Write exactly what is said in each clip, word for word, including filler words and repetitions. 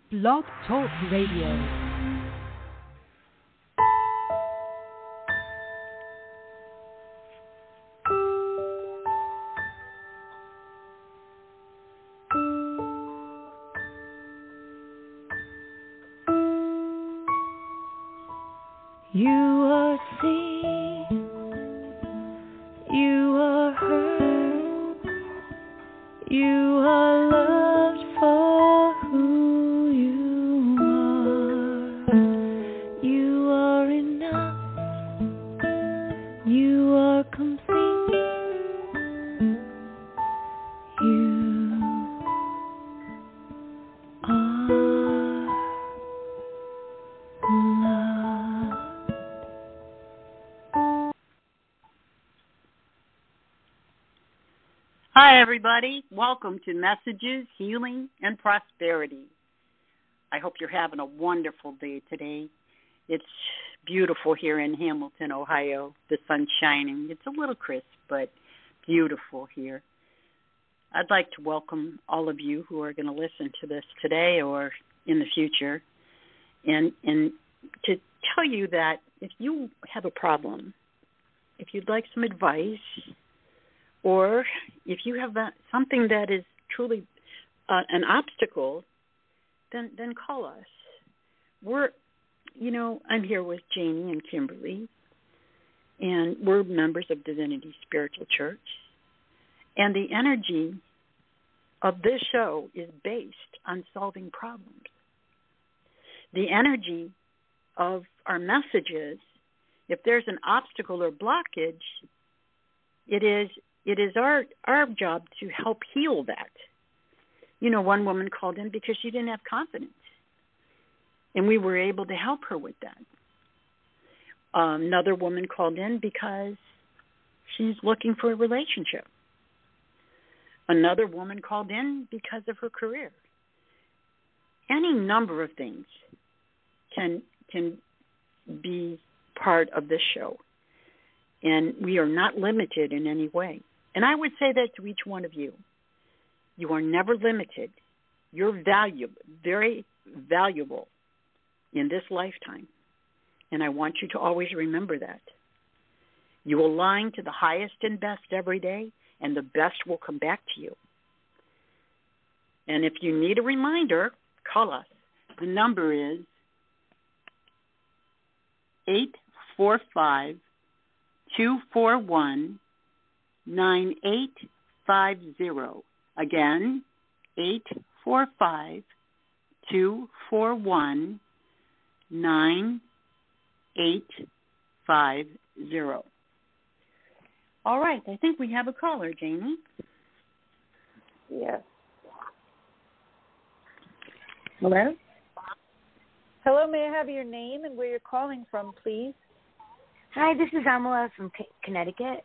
Blog Talk Radio. Hi, everybody. Welcome to Messages, Healing, and Prosperity. I hope you're having a wonderful day today. It's beautiful here in Hamilton, Ohio. The sun's shining. It's a little crisp, but beautiful here. I'd like to welcome all of you who are going to listen to this today or in the future, and, and to tell you that if you have a problem, if you'd like some advice, or if you have that, something that is truly uh, an obstacle, then then call us. We're, you know, I'm here with Janie and Kimberly, and we're members of Divinity Spiritual Church. And the energy of this show is based on solving problems. The energy of our messages, if there's an obstacle or blockage, it is It is our, our job to help heal that. You know, one woman called in because she didn't have confidence, and we were able to help her with that. Um, another woman called in because she's looking for a relationship. Another woman called in because of her career. Any number of things can can be part of this show, and we are not limited in any way. And I would say that to each one of you. You are never limited. You're valuable, very valuable in this lifetime. And I want you to always remember that. You align to the highest and best every day, and the best will come back to you. And if you need a reminder, call us. The number is eight four five, two four one, nine eight five zero. Again, eight four five, two four one, nine eight five zero. All right, I think we have a caller, Jamie. Yes. Hello? Hello, may I have your name and where you're calling from, please? Hi, this is Amala from C- Connecticut.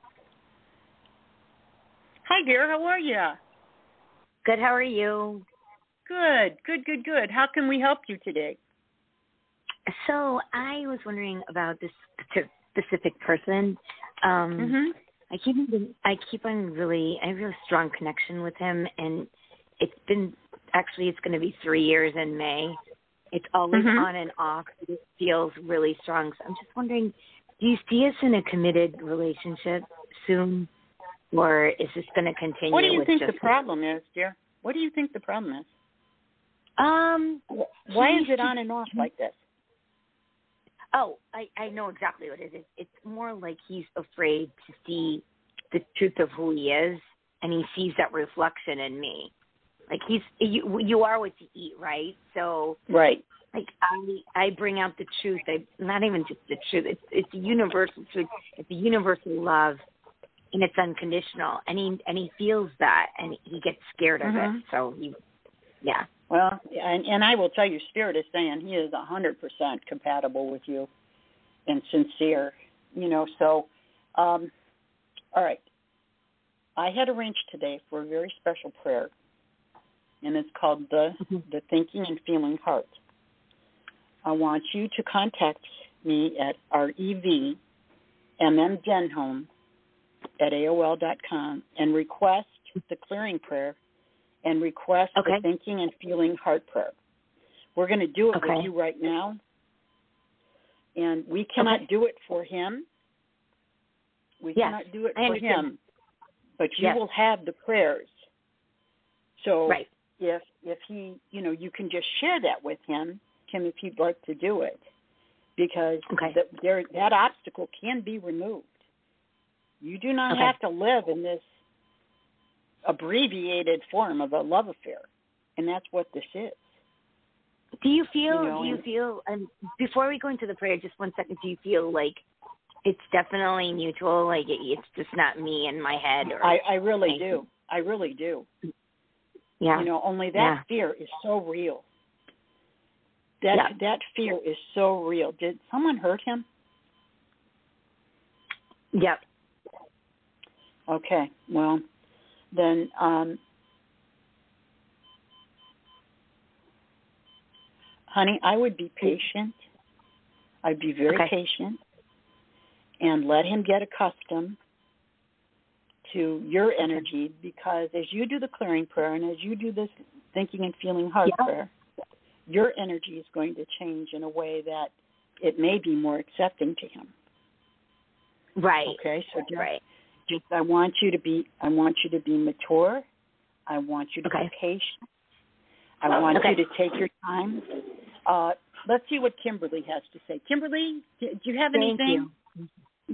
Hi, dear. How are you? Good. How are you? Good, good, good, good. How can we help you today? So I was wondering about this specific person. Um, mm-hmm. I keep I keep on really I have a really strong connection with him, and it's been actually it's going to be three years in May. It's always mm-hmm. on and off. It feels really strong. So I'm just wondering, do you see us in a committed relationship soon? Or is this going to continue? What do you with think just the problem is, dear? What do you think the problem is? Um, Why is it on and off like this? Oh, I, I know exactly what it is. It's more like he's afraid to see the truth of who he is, and he sees that reflection in me. Like he's you, you are what you eat, right? So right. Like I, I bring out the truth. I not even just the truth. It's it's a universal truth. It's a universal love. And it's unconditional, and he and he feels that, and he gets scared of mm-hmm. it. So he, yeah. Well, and, and I will tell you, Spirit is saying he is a hundred percent compatible with you, and sincere. You know, so, um, all right. I had arranged today for a very special prayer, and it's called the mm-hmm. the Thinking and Feeling Heart. I want you to contact me at R E V M M Denholm at A O L dot com and request the clearing prayer and request okay. the Thinking and Feeling Heart prayer. We're going to do it Okay. with you right now. And we cannot Okay. do it for him. We Yes, cannot do it I for understand. him. But you Yes. will have the prayers. So Right. if if he, you know, you can just share that with him, Kim, if he'd like to do it, because Okay. the, there, that obstacle can be removed. You do not Okay. have to live in this abbreviated form of a love affair, and that's what this is. Do you feel, You know, do you and- feel, um, before we go into the prayer, just one second, do you feel like it's definitely mutual, like it, it's just not me in my head? Or I, I really anything? do. I really do. Yeah. You know, only that Yeah. fear is so real. That Yeah. that fear is so real. Did someone hurt him? Yep. Okay. Well, then um, honey, I would be patient. I'd be very Okay. patient and let him get accustomed to your energy, because as you do the clearing prayer and as you do this thinking and feeling heart Yeah. prayer, your energy is going to change in a way that it may be more accepting to him. Right. Okay, so just, Right. just I want you to be I want you to be mature. I want you to Okay. be patient. I want Okay. you to take your time. Uh, let's see what Kimberly has to say. Kimberly, do, do you have Thank anything? you.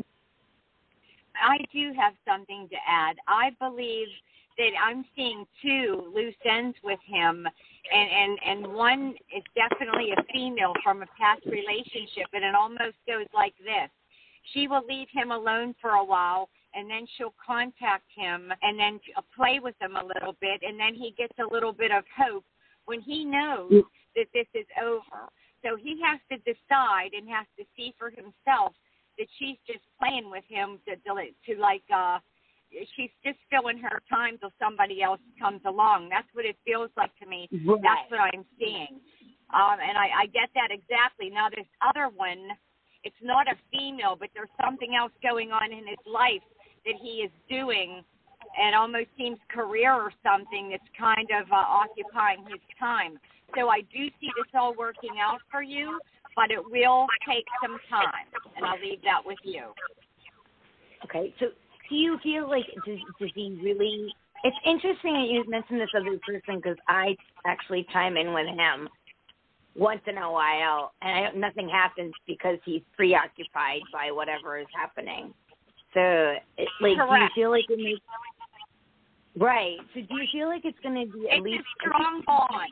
I do have something to add. I believe that I'm seeing two loose ends with him, and, and, and one is definitely a female from a past relationship, and it almost goes like this. She will leave him alone for a while, and then she'll contact him and then play with him a little bit, and then he gets a little bit of hope when he knows that this is over. So he has to decide and has to see for himself that she's just playing with him to, to, to like, uh, she's just filling her time till somebody else comes along. That's what it feels like to me. Right. That's what I'm seeing. Um, and I, I get that exactly. Now, this other one, it's not a female, but there's something else going on in his life that he is doing, and almost seems career or something that's kind of uh, occupying his time. So I do see this all working out for you, but it will take some time, and I'll leave that with you. Okay. So do you feel like, does, does he really, it's interesting that you mentioned this other person, because I actually chime in with him once in a while, and I, nothing happens because he's preoccupied by whatever is happening. So, it, like, Correct. do you feel like it makes, right, so do you feel like it's going to be at It's least, a strong bond.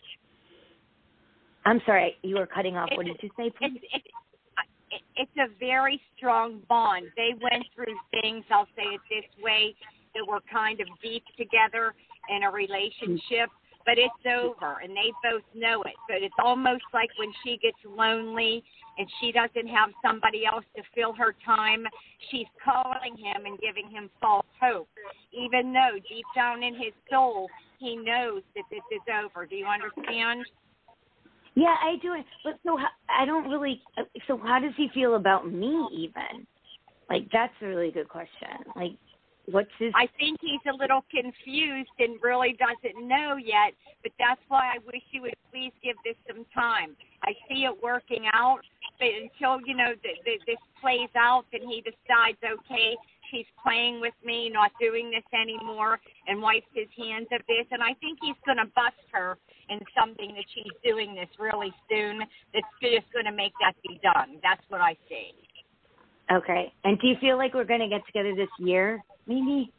I'm sorry, you were cutting off. What did you say, please? It's, it's, it's a very strong bond. They went through things, I'll say it this way, that were kind of deep together in a relationship, but it's over, and they both know it. But it's almost like when she gets lonely and she doesn't have somebody else to fill her time, she's calling him and giving him false hope, even though deep down in his soul he knows that this is over. Do you understand? Yeah, I do. But so how, I don't really. So how does he feel about me? Even like that's a really good question. Like, what's his? I think he's a little confused and really doesn't know yet. But that's why I wish you would please give this some time. I see it working out, but until you know th- th- this plays out, and he decides, okay, she's playing with me, not doing this anymore, and wipes his hands of this. And I think he's going to bust her in something that she's doing this really soon that's just going to make that be done. That's what I see. Okay. And do you feel like we're going to get together this year, maybe?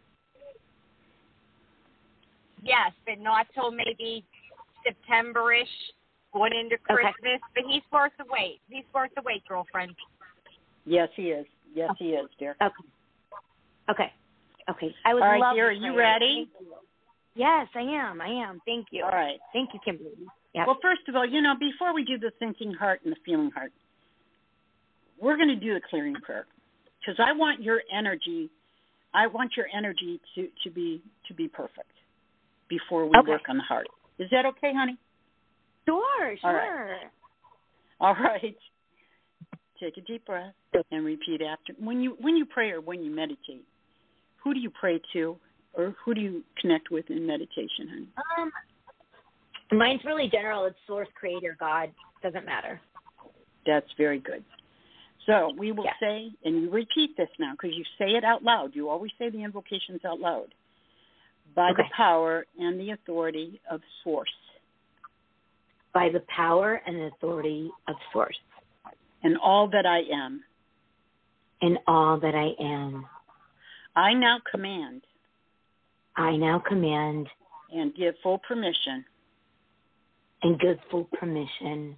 Yes, but not till maybe September-ish, going into Christmas. Okay. But he's worth the wait. He's worth the wait, girlfriend. Yes, he is. Yes, he is, dear. Okay. Okay. Okay. I would All right, love dear, are to you pray. ready? Yes, I am. I am. Thank you. All right. Thank you, Kimberly. Yeah. Well, first of all, you know, before we do the thinking heart and the feeling heart, we're going to do the clearing prayer, because I want your energy. I want your energy to, to be to be perfect before we Okay. work on the heart. Is that okay, honey? Sure. All Sure. right. All right. Take a deep breath and repeat after. When you when you pray or when you meditate, who do you pray to, or who do you connect with in meditation, honey? Um, Mine's really general. It's source, creator, God. Doesn't matter. That's very good. So we will Yeah. say, and you repeat this now because you say it out loud. You always say the invocations out loud. By Okay. the power and the authority of Source. By the power and the authority of Source. And all that I am. And all that I am. I now command. I now command. And give full permission. And give full permission.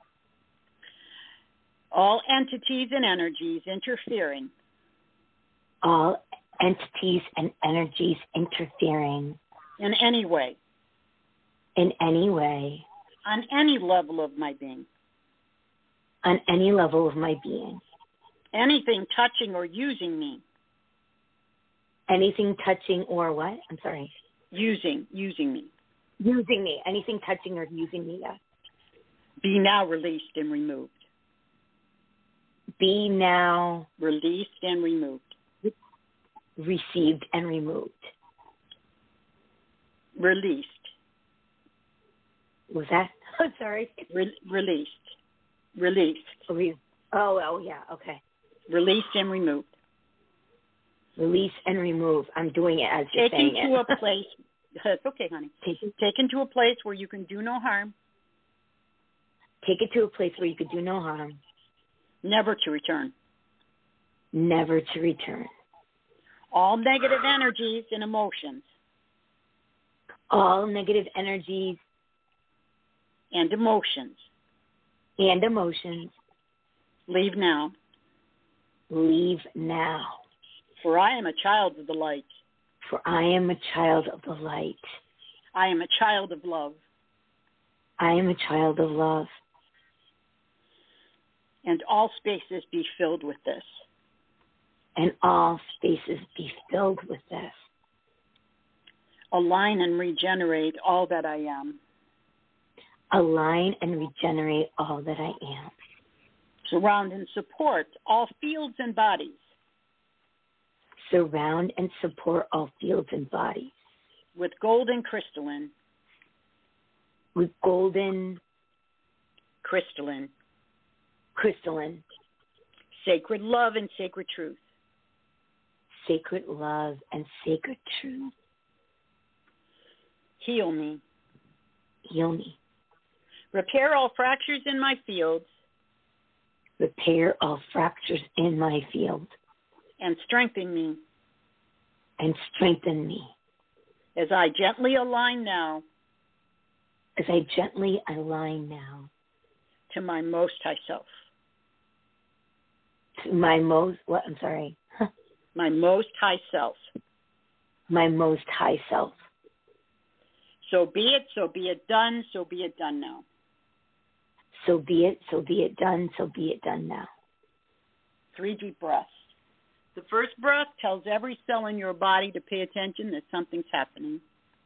All entities and energies interfering. All entities and energies interfering. In any way. In any way. On any level of my being. On any level of my being. Anything touching or using me. Anything touching or what? I'm sorry. Using, using me. Using me. Anything touching or using me, yes. Be now released and removed. Be now released and removed. Received and removed. Released. Was that? I'm sorry. Re- released. Released. Oh, oh, yeah. Okay. Released and removed. Release and remove. I'm doing it as you're Taken saying to it. a place. It's okay, honey. Taken, Taken to a place where you can do no harm. Take it to a place where you could do no harm. Never to return. Never to return. All negative energies and emotions. All negative energies and emotions. And emotions. Leave now. Leave now. For I am a child of the light. For I am a child of the light. I am a child of love. I am a child of love. And all spaces be filled with this. And all spaces be filled with this. Align and regenerate all that I am. Align and regenerate all that I am. Surround and support all fields and bodies. Surround and support all fields and bodies. With golden crystalline. With golden crystalline. Crystalline. Sacred love and sacred truth. Sacred love and sacred truth. Heal me. Heal me. Repair all fractures in my fields. Repair all fractures in my field. And strengthen me. And strengthen me. As I gently align now. As I gently align now. To my most high self. To my most, what, I'm sorry. My most high self. My most high self. So be it, so be it done, so be it done now. So be it, so be it done, so be it done now. Three deep breaths. The first breath tells every cell in your body to pay attention that something's happening.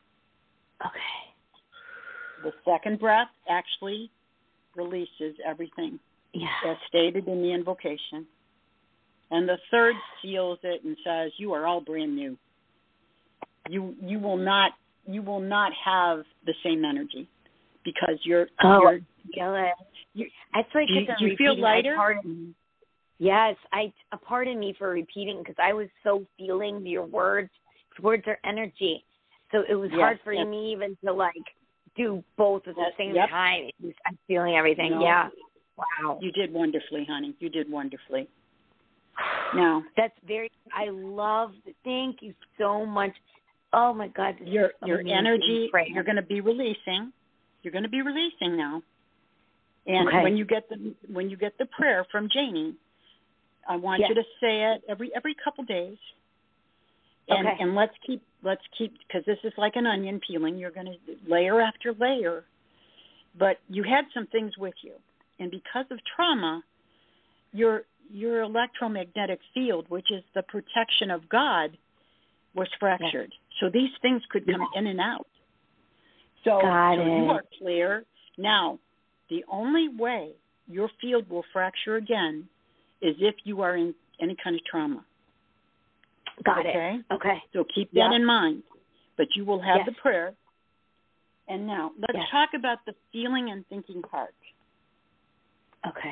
Okay. The second breath actually releases everything. Yeah. As stated in the invocation. And the third seals it and says, you are all brand new. You you will not you will not have the same energy because you're oh, you're, you, I feel like do you, it's a do you feel lighter? I, pardon, yes, I uh, pardon me for repeating because I was so feeling your words. Words are energy, so it was yes, hard for yes. me even to like do both at the yes, same yep. time. It was, I'm feeling everything. No. Yeah. Wow. You did wonderfully, honey. You did wonderfully. Now that's very. I love. Thank you so much. Oh my God. This your is your amazing. energy. Prayer. You're going to be releasing. You're going to be releasing now. And okay. when you get the when you get the prayer from Janie, I want yes. you to say it every every couple days. And okay. and let's keep let's keep because this is like an onion peeling. You're going to layer after layer. But you had some things with you, and because of trauma, your your electromagnetic field, which is the protection of God, was fractured. Yes. So these things could come in and out. So, Got so it. you are clear. Now, the only way your field will fracture again is if you are in any kind of trauma. Got okay? it. Okay. So keep yeah. that in mind. But you will have yes. the prayer, And now let's yes. talk about the feeling and thinking heart. Okay.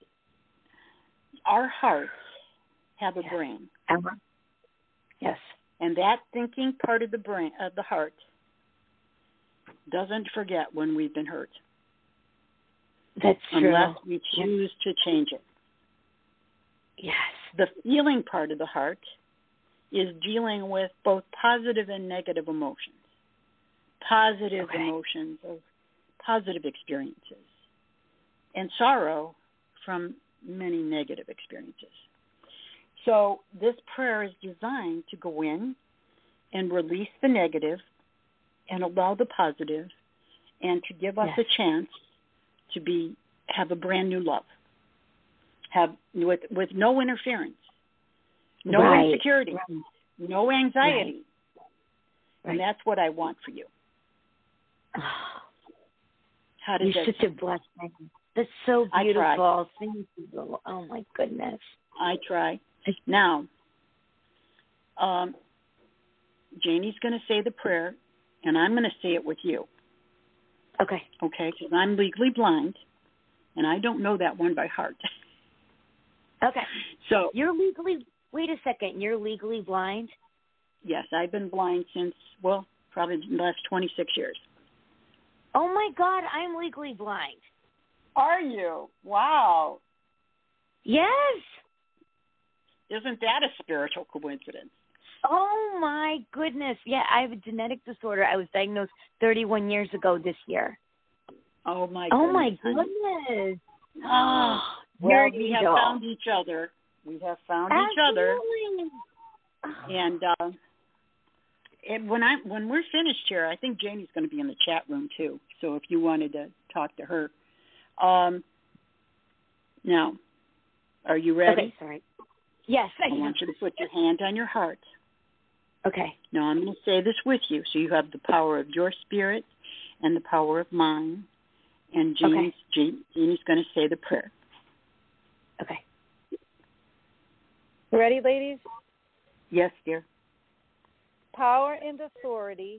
Our hearts have a yes. brain. Our, yes. And that thinking part of the brain, of the heart, doesn't forget when we've been hurt. That's true. Unless we choose yes. to change it. Yes. The feeling part of the heart is dealing with both positive and negative emotions. Positive okay. emotions of positive experiences, and sorrow from many negative experiences. So this prayer is designed to go in and release the negative and allow the positive, and to give us yes. a chance to be have a brand new love, have with with no interference, no right. insecurity, right. no anxiety, right. and that's what I want for you. How does You're that such a blessing. That's so beautiful. I try. Thank you. Oh my goodness. I try. Now, um, Janie's going to say the prayer, and I'm going to say it with you. Okay. Okay, because I'm legally blind, and I don't know that one by heart. Okay. So you're legally. Wait a second. You're legally blind? Yes, I've been blind since well, probably the last twenty-six years. Oh my God, I'm legally blind. Are you? Wow. Yes. Isn't that a spiritual coincidence? Oh my goodness. Yeah, I have a genetic disorder. I was diagnosed thirty-one years ago this year. Oh my Oh goodness. my goodness. Oh, well, we have found each other. We have found Absolutely. each other. And uh, and when I when we're finished here, I think Janie's going to be in the chat room too. So if you wanted to talk to her, um, now, are you ready? Okay, sorry. Yes, I, I want you to put your hand on your heart. Okay. Now I'm going to say this with you, so you have the power of your spirit and the power of mine. And Janie's, okay. Janie's going to say the prayer. Okay. Ready, ladies? Yes, dear. Power and authority.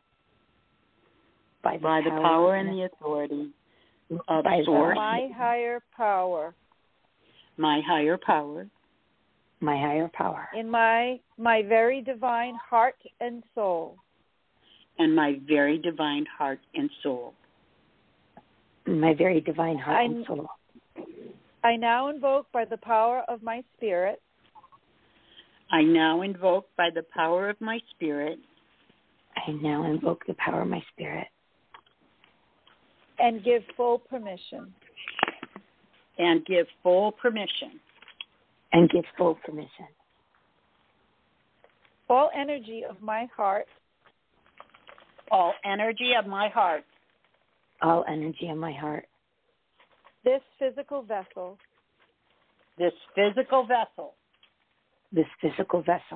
By the, by power, the power and the authority of by Source. My higher power. My higher power. My higher power. In my my very divine heart and soul. And my very divine heart and soul. My very divine heart I, and soul. I now invoke by the power of my spirit. I now invoke by the power of my spirit. I now invoke the power of my spirit. And give full permission. And give full permission. And give full permission. All energy of my heart. All energy of my heart. All energy of my heart. This physical vessel. This physical vessel. This physical vessel.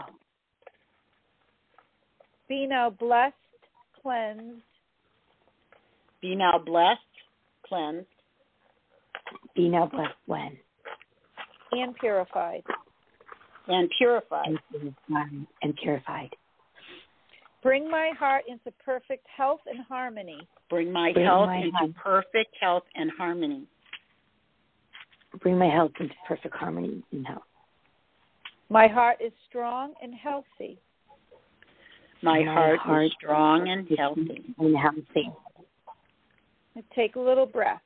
Be now blessed, cleansed. Be now blessed, cleansed. Be now blessed when? And purified. And purified. And purified. And purified. Bring my heart into perfect health and harmony. Bring my Bring health my into health. perfect health and harmony. Bring my health into perfect harmony and health. My heart is strong and healthy. My, my heart, heart is strong and healthy. And healthy. Take a little breath.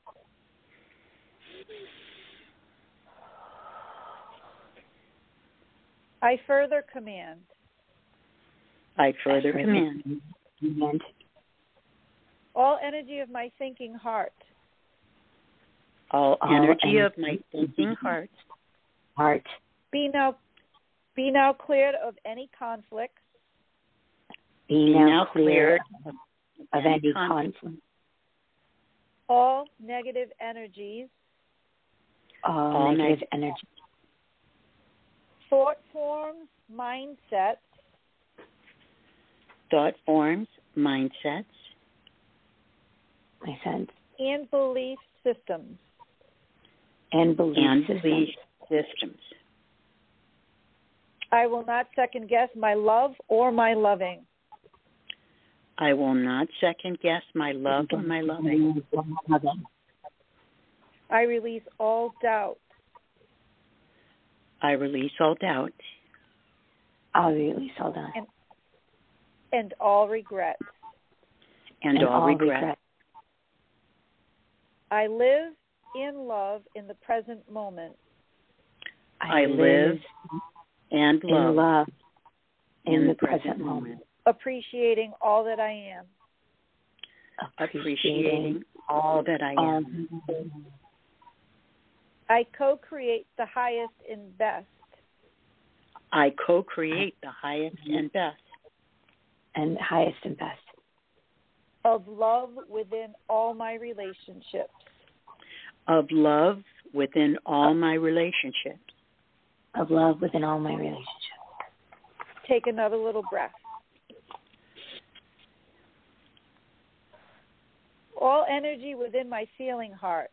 I further command. I further command. command. All energy of my thinking heart. All, All energy energy of my thinking heart. Heart. Be now, be now cleared of any conflicts. Be, Be now, now cleared cleared of, of any conflict. conflict. All negative energies. All, All negative neg- energy. Thought forms, mindsets. Thought forms, mindsets. My sense. And belief systems. And belief and systems. belief systems. I will not second guess my love or my loving. I will not second guess my love or my loving. I release all doubt. I release all doubt. I release all doubt. And, and all regret. And, and all, all regret. regret. I live in love in the present moment. I, I live and love, in, love in, in the, the present, present moment. moment. Appreciating all that I am. Appreciating all that I am. Um, I co-create the highest and best. I co-create the highest and best. And highest and best. Of love within all my relationships. Of love within all my relationships. Of love within all my relationships. Take another little breath. All energy within my feeling heart.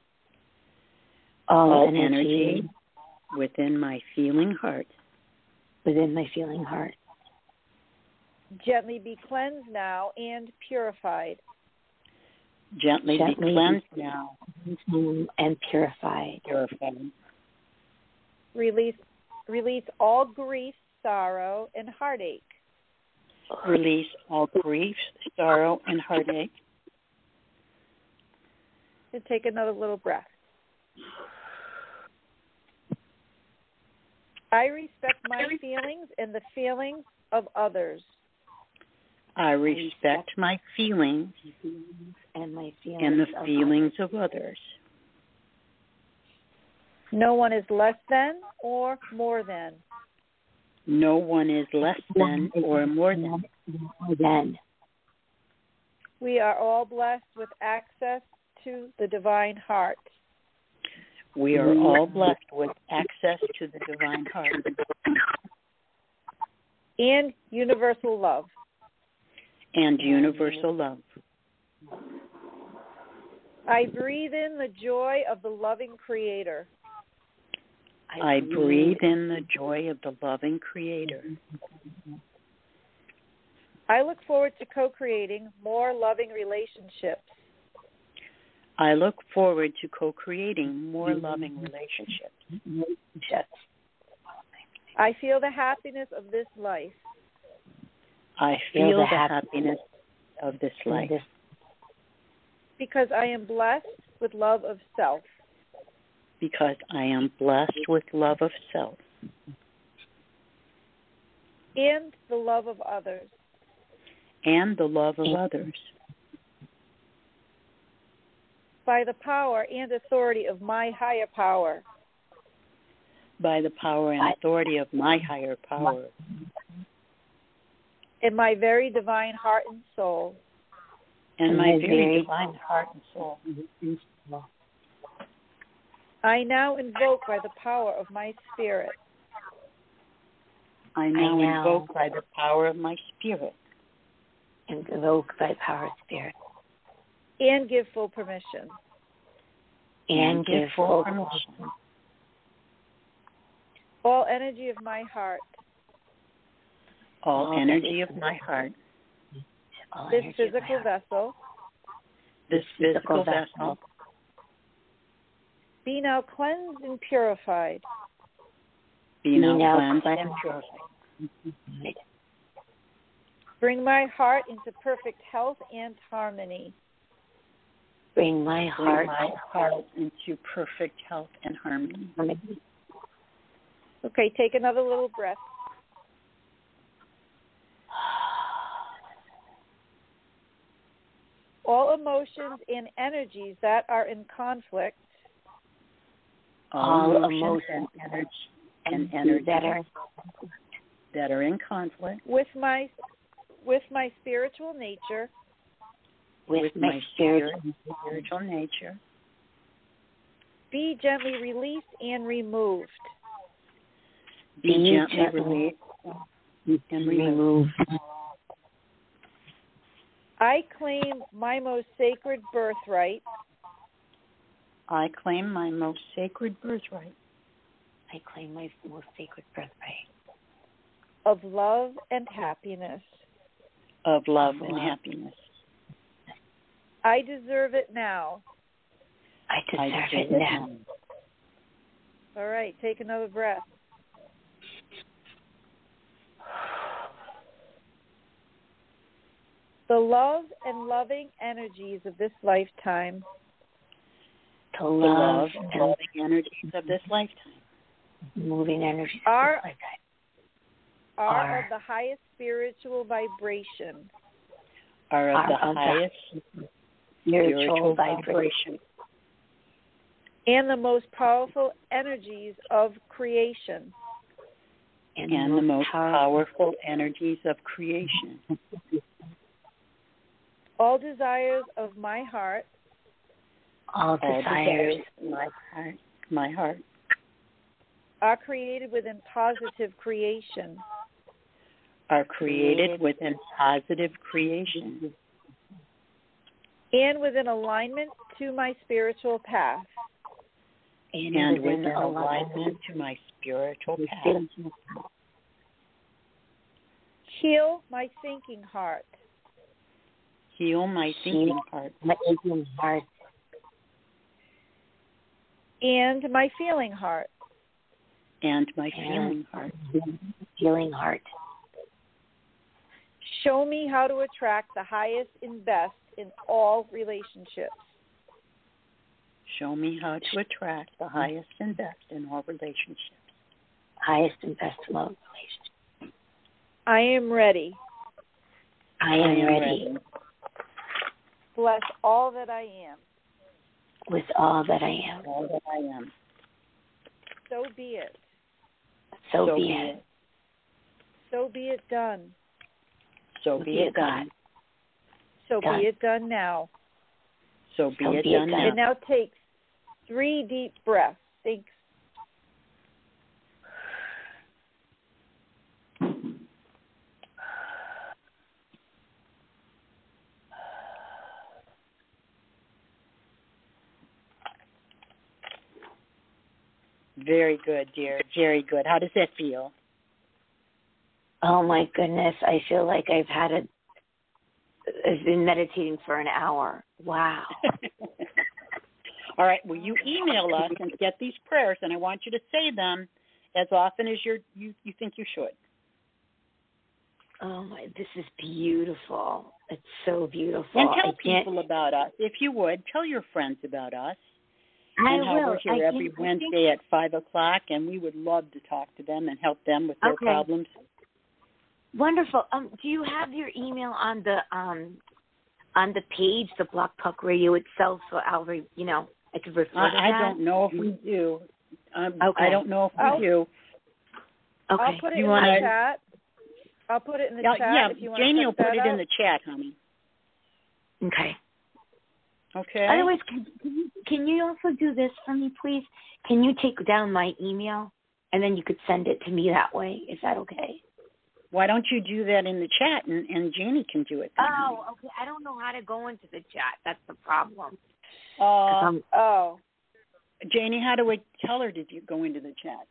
All, all energy, energy within my feeling heart. Within my feeling heart. Gently be cleansed now and purified. Gently, Gently be cleansed now and purified. Purified. Release, release all grief, sorrow, and heartache. Release all grief, sorrow, and heartache. And take another little breath. I respect my feelings and the feelings of others. I respect my feelings and my feelings and the of feelings others. of others. No one is less than or more than. No one is less than or more than. than. We are all blessed with access to the divine heart. We are all blessed with access to the divine heart. And universal love. And universal love. I breathe in the joy of the loving Creator. I breathe in the joy of the loving Creator. I look forward to co-creating more loving relationships. I look forward to co-creating more loving relationships. I feel the happiness of this life. I feel the happiness of this life. Because I am blessed with love of self. Because I am blessed with love of self. And the love of others. And the love of others. By the power and authority of my higher power. By the power and authority of my higher power. In my very divine heart and soul. And my very divine heart and soul. I now invoke by the power of my spirit. I now, I now invoke by the power of my spirit. Invoke by the power of spirit. And give full permission. And, and give full permission. All energy of my heart. All energy of my heart. This physical vessel. This physical vessel. Be now cleansed and purified. Be now, now cleansed and purified. Bring my heart into perfect health and harmony. Bring my heart, Bring my heart into perfect health and harmony. Okay, take another little breath. All emotions and energies that are in conflict. All emotions and energy and energy that are that are in conflict with my with my spiritual nature. With, with my spiritual, spiritual nature. Be gently released and removed. Be, Be gently, gently released and removed. I claim my most sacred birthright. I claim my most sacred birthright. I claim my most sacred birthright. Of love and happiness. of love of and love. happiness. I deserve it now. I deserve, I it deserve now. it. All right, take another breath. The love and loving energies of this lifetime To The love love and and loving energies of this lifetime moving energies Are- of this lifetime are Are- of the highest spiritual vibration are of are the of the highest spiritual spiritual vibration vibration and the most powerful energies of creation. and, and the most powerful powerful energies of creation. All desires of my heart all All desires desires of my heart, my heart are created within positive creation. are created within positive creation And within alignment to my spiritual path. and, and within within alignment alignment to my spiritual with path. spiritual path. Heal my thinking heart. Heal my thinking heart My aching heart And my feeling heart. and my and feeling heart. feeling heart. Show me how to attract the highest and best in all relationships. Show me how to attract the highest and best in all relationships. Highest and best love relationship. I am ready. I am, ready, Bless all that I am. with all that I am. All that I am. So be it. So, be it. So be it done. So be it done. So Done. be it done now. So be So it be it done done. now. And now take three deep breaths. Thanks. Very good, dear. Very good. How does that feel? Oh my goodness, I feel like I've had a I've been meditating for an hour. Wow. All right. Well, you email us and get these prayers, and I want you to say them as often as you're, you you think you should. Oh my, this is beautiful. It's so beautiful. And tell I can't, people about us, if you would. Tell your friends about us. I and how will. we're here I every think, I Wednesday think, at five o'clock, and we would love to talk to them and help them with their Okay. problems. Wonderful. Um, do you have your email on the um on the page, the Block Talk Radio itself? So I'll, re, you know, I could refer to I, that. I don't know if we do. Um, Okay. I don't know if we I'll- do. Okay. I'll put it You in wanna- the chat. I'll put it in the Yeah, chat yeah, if you want Janie to will check put that it in out. the chat, honey. Okay. Okay. Otherwise, can, can you can you also do this for me, please? Can you take down my email and then you could send it to me that way? Is that okay? Why don't you do that in the chat, and, and Janie can do it then, honey. Oh, okay. I don't know how to go into the chat. That's the problem. 'Cause Uh, I'm- Oh, Janie, how do I tell her to do, go into the chat?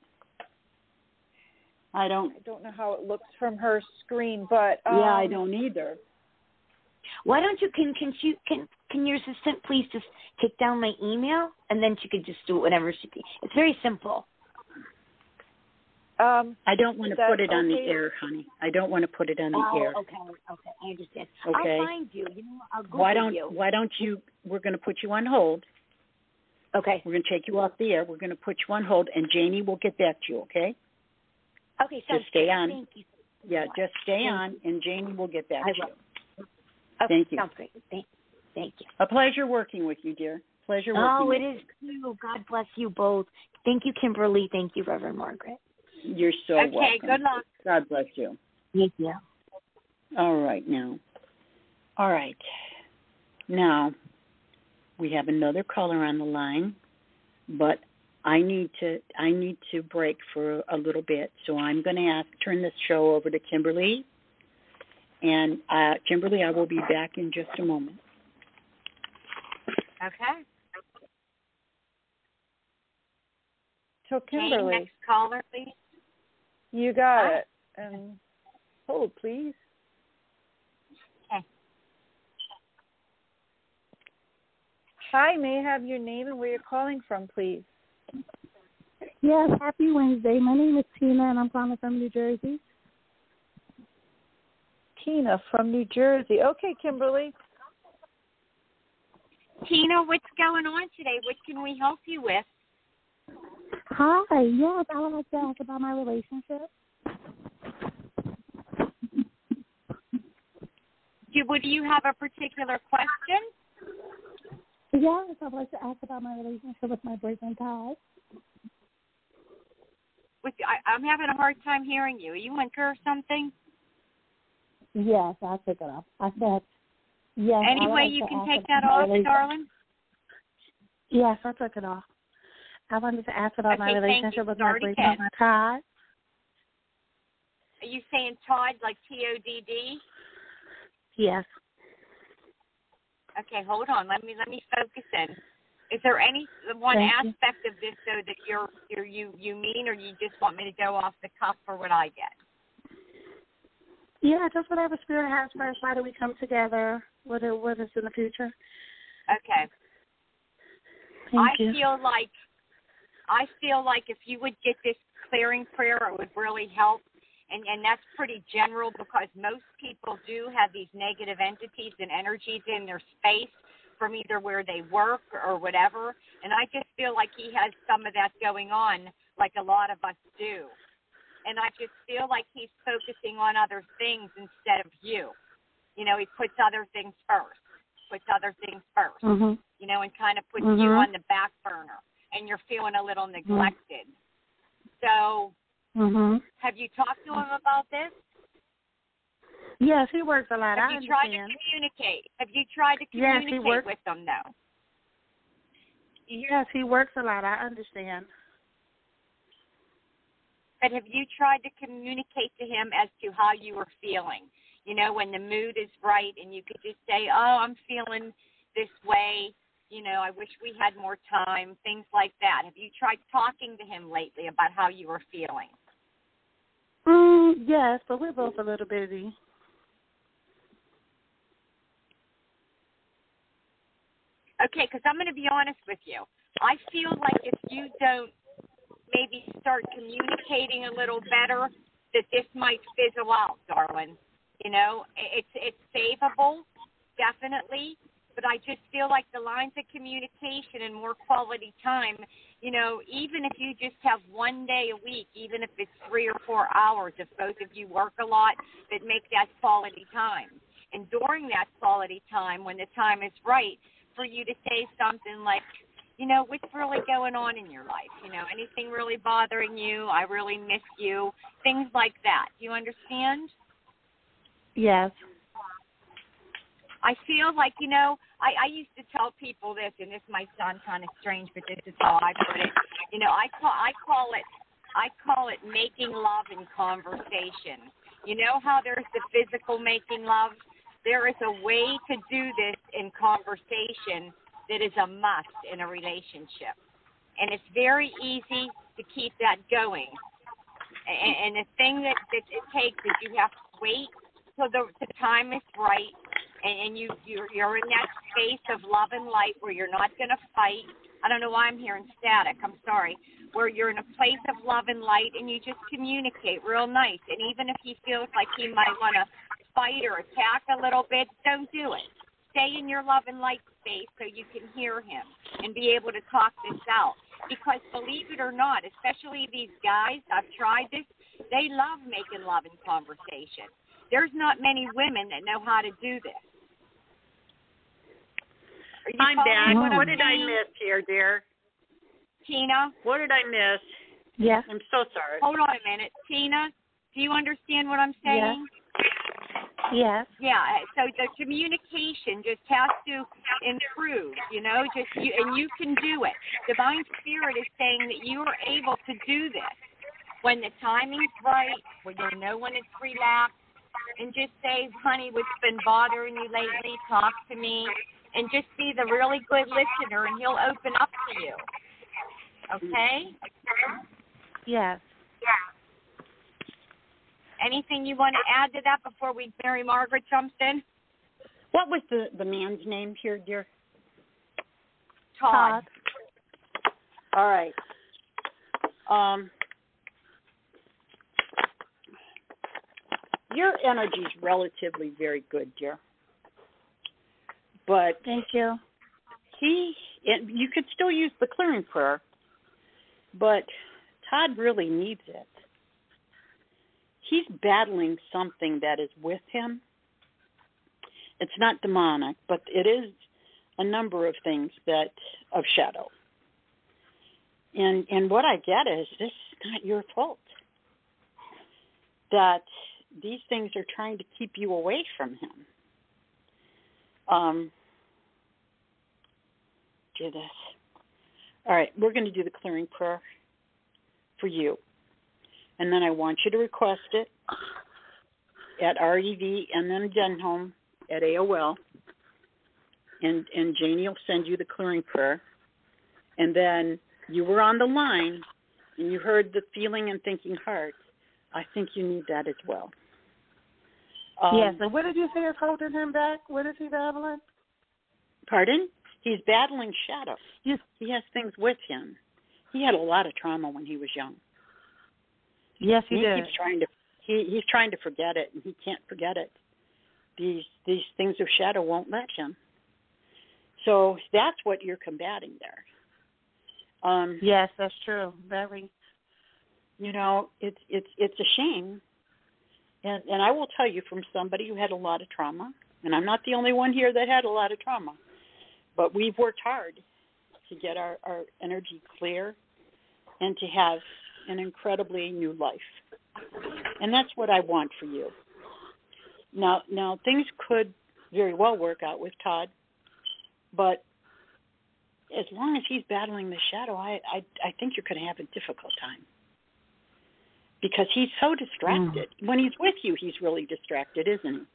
I don't. I don't know how it looks from her screen, but um, yeah, I don't either. Why don't you can can she can can your assistant please just take down my email and then she could just do it whenever she can. It's very simple. Um, I don't want to That's put it on the okay. air, honey. I don't want to put it on the Oh, air. okay, okay, I understand. Okay. I'll find you. You know, I'll Google Why don't you. Why don't you? We're going to put you on hold. Okay. We're going to take you off the air. We're going to put you on hold, and Janie will get back to you. Okay? Okay, so Just stay on. Thank you. so Yeah, much. just stay Thank on, and Janie will get back I to you. will. Okay, Thank you. Sounds great. Thank, thank you. A pleasure working with you, dear. Pleasure working Oh, with it is too. God bless you both. Thank you, Kimberly. Thank you, Reverend Margaret. you. You're so Okay, welcome. good luck. God bless you. Thank you. All right, now. All right. Now, we have another caller on the line, but I need to I need to break for a little bit, so I'm going to ask turn this show over to Kimberly. And uh, Kimberly, I will be back in just a moment. Okay. so Okay, Kimberly, next caller, please. you got Hi. it. And hold, please. Hi, may I have your name and where you're calling from, please? Yes, happy Wednesday. My name is Tina, and I'm calling from New Jersey. Tina from New Jersey. Okay, Kimberly. Tina, what's going on today? What can we help you with? Hi, yes, I would like to ask about my relationship. Do, would you have a particular question? Yes, I would like to ask about my relationship with my boyfriend, Todd. With, I, I'm having a hard time hearing you. Are you in or something? Yes, I took it off. I said, yes. Any way like you can take about that off, relationship. darling? Yes, I took it off. I wanted to ask about Okay, my relationship with my Start boyfriend, again. Todd. Are you saying Todd like T O D D? Yes. Okay, hold on. Let me let me focus in. Is there any one Thank aspect you. of this though that you're, you're you you mean, or you just want me to go off the cuff for what I get? Yeah, just whatever Spirit has first. Why do we come together? What is, what is in the future? Okay. Thank I you. feel like I feel like if you would get this clearing prayer, it would really help. And and that's pretty general because most people do have these negative entities and energies in their space from either where they work or whatever. And I just feel like he has some of that going on like a lot of us do. And I just feel like he's focusing on other things instead of you. You know, he puts other things first, puts other things first, mm-hmm. you know, and kind of puts mm-hmm. you on the back burner. And you're feeling a little neglected. Mm-hmm. So mm-hmm. have you talked to him about this? Yes, he works a lot. Have I you tried understand. to communicate? Have you tried to Yes, communicate he works. with them, though? Yes, he works a lot. I understand. But have you tried to communicate to him as to how you were feeling? You know, when the mood is right and you could just say, oh, I'm feeling this way. You know, I wish we had more time, things like that. Have you tried talking to him lately about how you were feeling? Mm, yes, but we're both a little busy. Okay, because I'm going to be honest with you. I feel like if you don't maybe start communicating a little better, that this might fizzle out, darling. You know, it's it's savable, definitely, but I just feel like the lines of communication and more quality time, you know, even if you just have one day a week, even if it's three or four hours, if both of you work a lot, that make that quality time. And during that quality time, when the time is right, for you to say something like, you know, what's really going on in your life? You know, anything really bothering you? I really miss you. Things like that. Do you understand? Yes. I feel like, you know, I, I used to tell people this, and this might sound kind of strange, but this is how I put it. You know, I call I call it I call it making love in conversation. You know how there's the physical making love? There is a way to do this in conversation that is a must in a relationship. And it's very easy to keep that going. And, and the thing that, that it takes is you have to wait till the, the time is right, and, and you, you're, you're in that space of love and light where you're not going to fight. I don't know why I'm hearing static. I'm sorry. Where you're in a place of love and light, and you just communicate real nice. And even if he feels like he might want to fight or attack a little bit, don't do it. Stay in your love and light space so you can hear him and be able to talk this out. Because believe it or not, especially these guys, I've tried this, they love making love in conversation. There's not many women that know how to do this. Are you I'm following back. what, What I'm did I saying? miss here, dear? Tina? What did I miss? Yes. I'm so sorry. Hold on a minute. Tina, do you understand what I'm saying? Yes. Yeah, so the communication just has to improve, you know, just you, and you can do it. Divine Spirit is saying that you are able to do this when the timing's right, when you know when it's relaxed, and just say, honey, what's been bothering you lately? Talk to me, and just be the really good listener, and he'll open up to you. Okay? Yes. Anything you want to add to that before we Mary Margaret jumps in? What was the, the man's name here, dear? Todd. Todd. All right. Um, your energy is relatively very good, dear. But Thank you. he, and you could still use the clearing prayer, but Todd really needs it. He's battling something that is with him. It's not demonic, but it is a number of things that of shadow. And and what I get is this is not your fault. That these things are trying to keep you away from him. Um, do this. All right, we're going to do the clearing prayer for you. And then I want you to request it at R E V and then Denholm at A O L. And, and Janie will send you the clearing prayer. And then you were on the line and you heard the feeling and thinking heart. I think you need that as well. Um, yes, and what did you say is holding him back? What is he battling? Pardon? He's battling shadow. Yes. He has things with him. He had a lot of trauma when he was young. Yes, he, he did. keeps trying to he he's trying to forget it, and he can't forget it. These these things of shadow won't let him. So that's what you're combating there. Um, yes, that's true. Very. You know, it's it's it's a shame, and and I will tell you from somebody who had a lot of trauma, and I'm not the only one here that had a lot of trauma, but we've worked hard to get our, our energy clear and to have an incredibly new life. And that's what I want for you. Now, now things could very well work out with Todd, but as long as he's battling the shadow, I, I, I think you're going to have a difficult time because he's so distracted. Mm. When he's with you, he's really distracted, isn't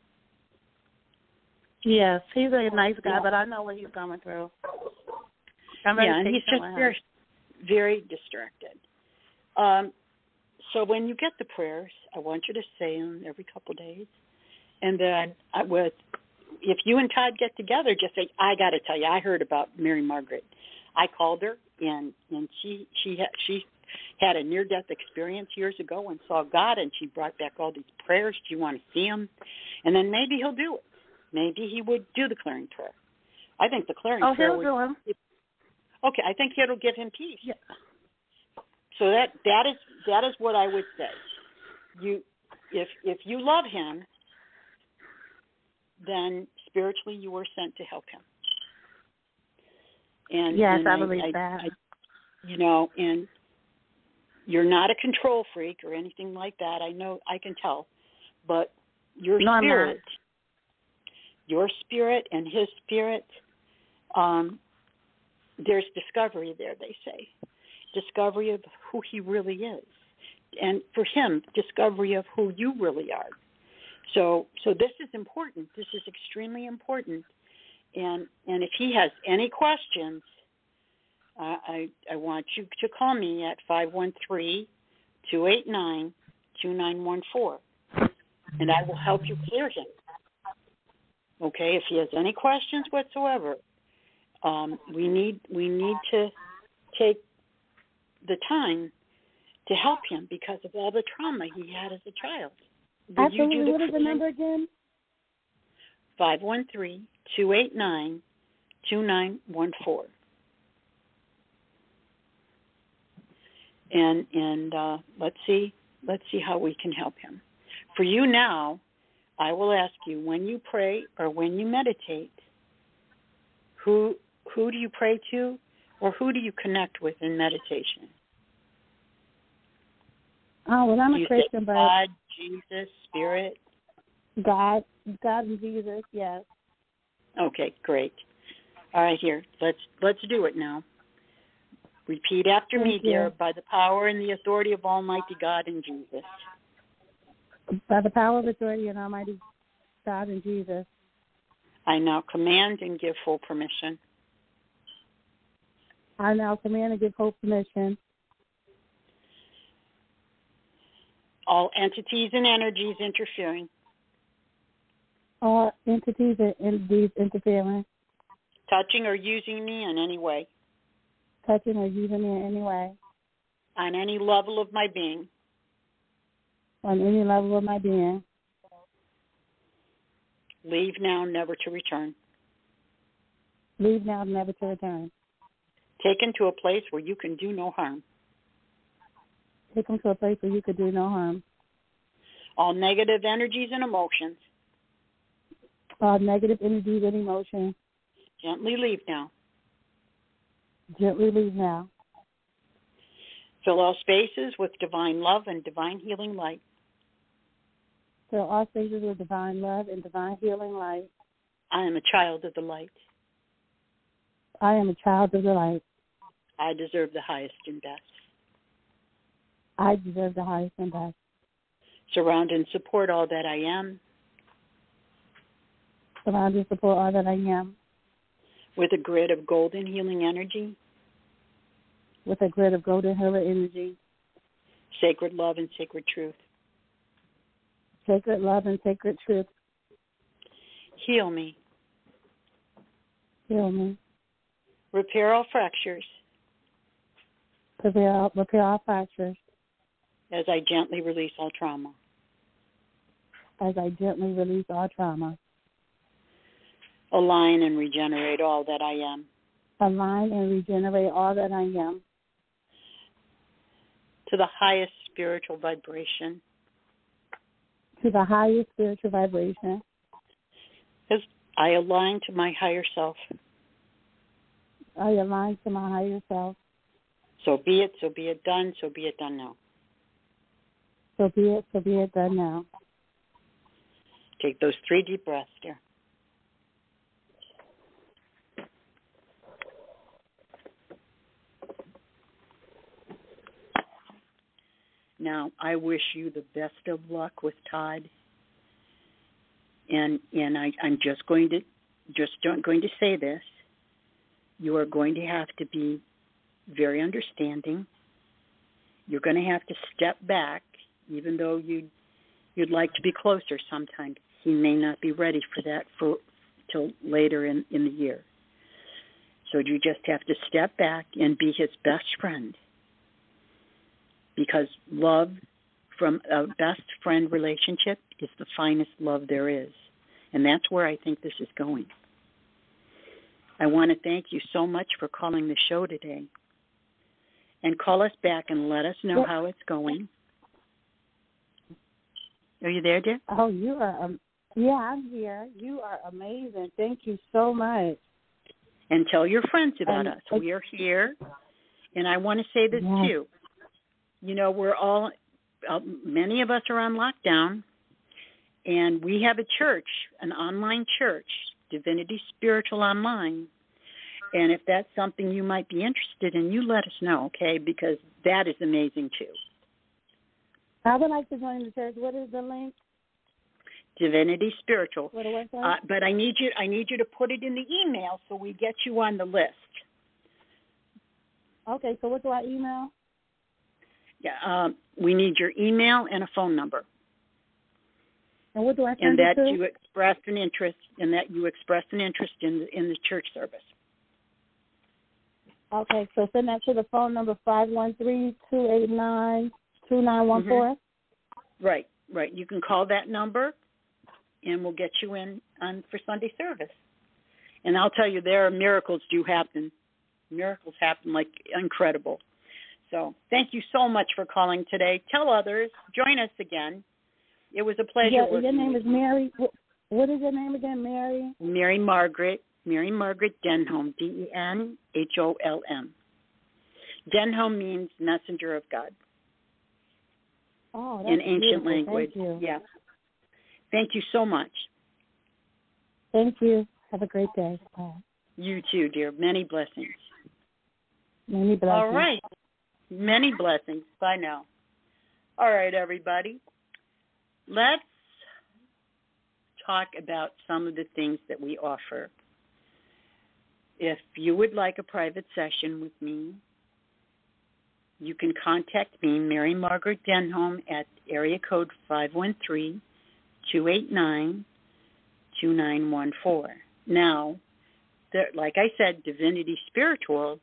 he? Yes, he's a nice guy, yeah. but I know what he's going through. I'm yeah, and he's just very, very distracted. Um, so when you get the prayers, I want you to say them every couple of days. And then I would, if you and Todd get together, just say, I got to tell you, I heard about Mary Margaret. I called her, and, and she she had, she had a near-death experience years ago and saw God, and she brought back all these prayers. Do you want to see him? And then maybe he'll do it. Maybe he would do the clearing prayer. I think the clearing oh, prayer he'll would, do him. Okay, I think it'll give him peace. Yeah. So that that is that is what I would say. You, if if you love him, then spiritually you were sent to help him. And yes, and I, I believe I, that. I, you know, and you're not a control freak or anything like that. I know, I can tell, but your no, spirit, your spirit and his spirit. Um, there's discovery there, they say. Discovery of who he really is. And for him, discovery of who you really are. So so this is important. This is extremely important. And and if he has any questions, uh, I, I want you to call me at five one three, two eight nine, two nine one four. And I will help you clear him. Okay, if he has any questions whatsoever, Um, we need we need to take the time to help him because of all the trauma he had as a child. Will Absolutely. you do the what is the number again? five one three, two eight nine, two nine one four. And and uh, let's see let's see how we can help him. For you now, I will ask you when you pray or when you meditate, who Who do you pray to, or who do you connect with in meditation? Oh, well, I'm do a you Christian, say but God, Jesus, Spirit. God, God and Jesus, yes. Okay, great. All right, here, let's let's do it now. Repeat after Thank me, you. dear, by the power and the authority of Almighty God and Jesus. By the power of authority and Almighty God and Jesus. I now command and give full permission. I now command and give full permission. All entities and energies interfering. All entities and entities interfering. Touching or using me in any way. touching or using me in any way. On any level of my being. On any level of my being. Leave now, never to return. Leave now, never to return. Taken to a place where you can do no harm. Take them to a place where you could do no harm. All negative energies and emotions. All negative energies and emotions. Gently leave now. Gently leave now. Fill all spaces with divine love and divine healing light. Fill all spaces with divine love and divine healing light. I am a child of the light. I am a child of the light. I deserve the highest and best. I deserve the highest and best. Surround and support all that I am. Surround and support all that I am. With a grid of golden healing energy. With a grid of golden healing energy. Sacred love and sacred truth. Sacred love and sacred truth. Heal me. Heal me. Repair all fractures. Repair all, repair all fractures. As I gently release all trauma. As I gently release all trauma. Align and regenerate all that I am. Align and regenerate all that I am. To the highest spiritual vibration. To the highest spiritual vibration. As I align to my higher self. I align to my higher self. So be it, so be it done, so be it done now. So be it, so be it done now. Take those three deep breaths, dear. Now, I wish you the best of luck with Todd, and and I, I'm just going to just going to say this: you are going to have to be very understanding. You're going to have to step back, even though you'd you'd like to be closer. Sometimes he may not be ready for that for till later in, in the year. So you just have to step back and be his best friend. Because love from a best friend relationship is the finest love there is. And that's where I think this is going. I want to thank you so much for calling the show today. And call us back and let us know how it's going. Are you there, dear? Oh, you are, um, yeah, I'm here. You are amazing. Thank you so much. And tell your friends about um, us. We are here. And I want to say this yes. too. You know, we're all, uh, many of us are on lockdown, and we have a church, an online church, Divinity Spiritual Online. And if that's something you might be interested in, you let us know, okay? Because that is amazing too. I would like to join the church. What is the link? Divinity Spiritual. What do I say? Uh, but I need you. I need you to put it in the email so we get you on the list. Okay. So what do I email? Yeah, um, we need your email and a phone number. And what do I send and that it to? you expressed an interest, and that you expressed an interest in the, in the church service. Okay, so send that to the phone number five one three, two eight nine, two nine one four. Right, right. You can call that number, and we'll get you in on for Sunday service. And I'll tell you, there are miracles do happen. Miracles happen like incredible. So thank you so much for calling today. Tell others. Join us again. It was a pleasure. Yeah, working your name with is Mary. What is your name again, Mary? Mary Margaret. Mary Margaret Denholm, D E N H O L M. Denholm means messenger of God. Oh, that's in ancient beautiful. language. Thank you. Yeah. Thank you so much. Thank you. Have a great day. Bye. You too, dear. Many blessings. Many blessings. All right. Many blessings. Bye now. All right, everybody. Let's talk about some of the things that we offer. If you would like a private session with me, you can contact me, Mary Margaret Denholm, at area code five one three, two eight nine, two nine one four. Now, there, like I said, Divinity Spiritual